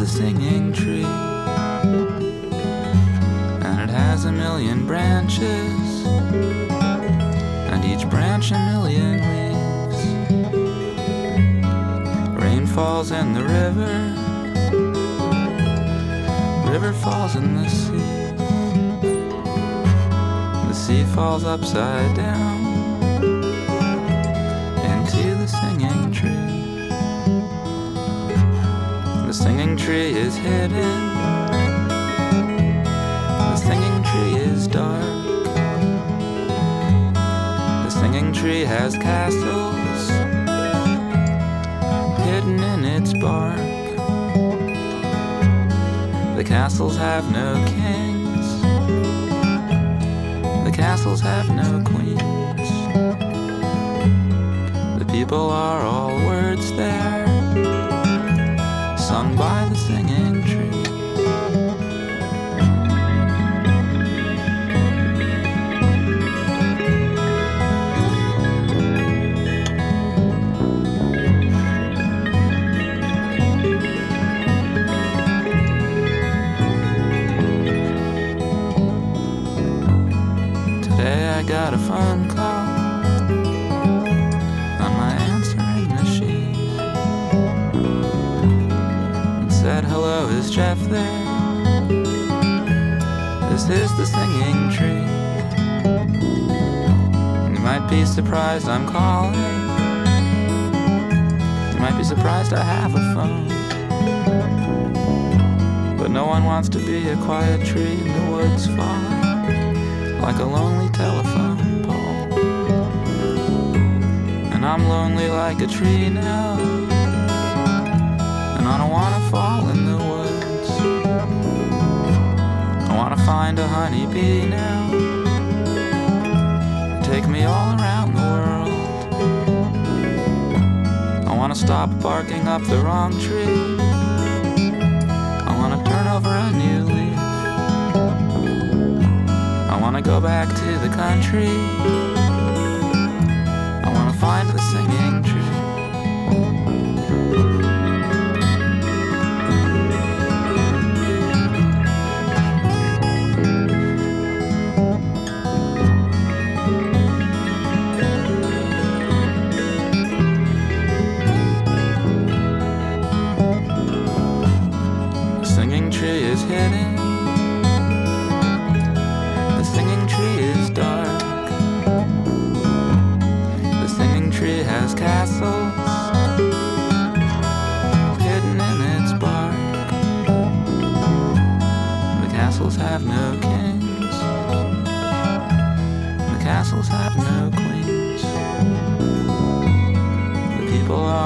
the singing tree, and it has a million branches, and each branch a million leaves. Rain falls in the river, river falls in the sea, the sea falls upside down into the singing tree. The singing tree is hidden, the singing tree is dark, the singing tree has castles hidden in its bark. The castles have no kings, the castles have no queens. The people are all words there, sung by the singing tree. Today I got a phone call on my answering machine. It said, "Hello, is Jeff there? This is the singing tree. You might be surprised I'm calling. You might be surprised I have a phone. But no one wants to be a quiet tree in the woods falling like a lonely telephone pole. And I'm lonely like a tree now, and I don't wanna fall in the woods. I wanna find a honeybee now, take me all around the world. I wanna stop barking up the wrong tree, I wanna turn over a new leaf. I wanna go back to the country, I wanna find the singing tree. The singing tree is hidden, the singing tree is dark, the singing tree has castles hidden in its bark. The castles have no kings, the castles have no queens. The people